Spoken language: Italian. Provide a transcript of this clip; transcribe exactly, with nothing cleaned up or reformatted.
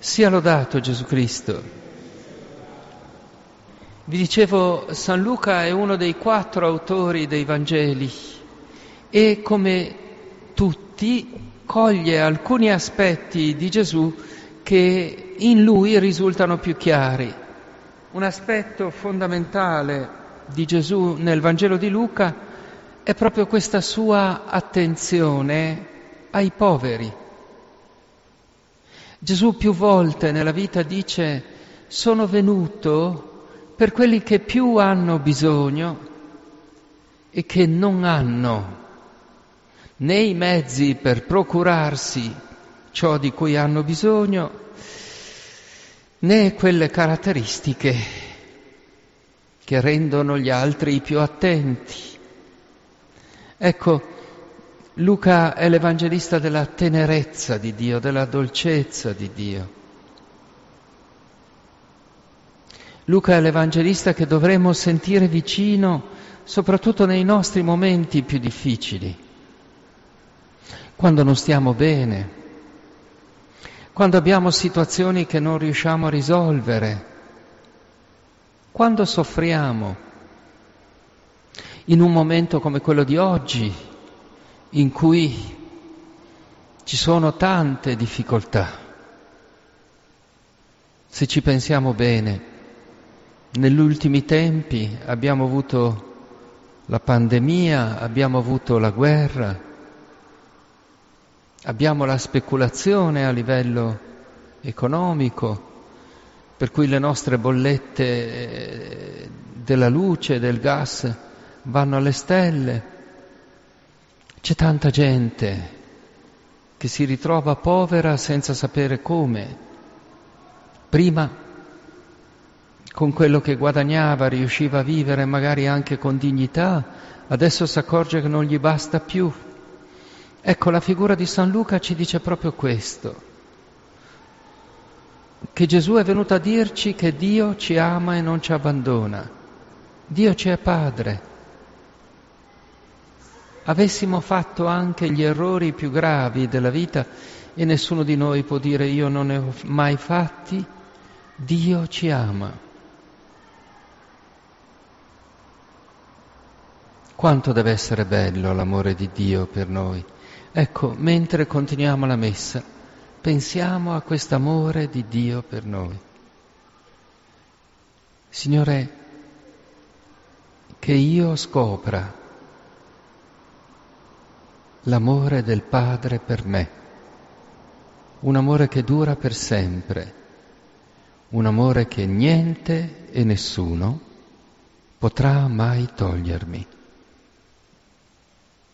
Sia lodato Gesù Cristo. Vi dicevo, San Luca è uno dei quattro autori dei Vangeli e come tutti coglie alcuni aspetti di Gesù che in lui risultano più chiari. Un aspetto fondamentale di Gesù nel Vangelo di Luca è proprio questa sua attenzione ai poveri. Gesù più volte nella vita dice: sono venuto per quelli che più hanno bisogno e che non hanno né i mezzi per procurarsi ciò di cui hanno bisogno, né quelle caratteristiche che rendono gli altri più attenti. Ecco, Luca è l'evangelista della tenerezza di Dio, della dolcezza di Dio. Luca è l'evangelista che dovremmo sentire vicino soprattutto nei nostri momenti più difficili, quando non stiamo bene, quando abbiamo situazioni che non riusciamo a risolvere, quando soffriamo, in un momento come quello di oggi, in cui ci sono tante difficoltà. Se ci pensiamo bene, negli ultimi tempi abbiamo avuto la pandemia, abbiamo avuto la guerra, abbiamo la speculazione a livello economico, per cui le nostre bollette della luce, del gas vanno alle stelle. C'è tanta gente che si ritrova povera senza sapere come. Prima, con quello che guadagnava, riusciva a vivere magari anche con dignità, adesso si accorge che non gli basta più. Ecco, la figura di San Luca ci dice proprio questo, che Gesù è venuto a dirci che Dio ci ama e non ci abbandona. Dio ci è Padre. Avessimo fatto anche gli errori più gravi della vita e nessuno di noi può dire io non ne ho mai fatti, Dio ci ama. Quanto deve essere bello l'amore di Dio per noi. Ecco, mentre continuiamo la messa, pensiamo a quest'amore di Dio per noi. Signore, che io scopra l'amore del Padre per me, un amore che dura per sempre, un amore che niente e nessuno potrà mai togliermi.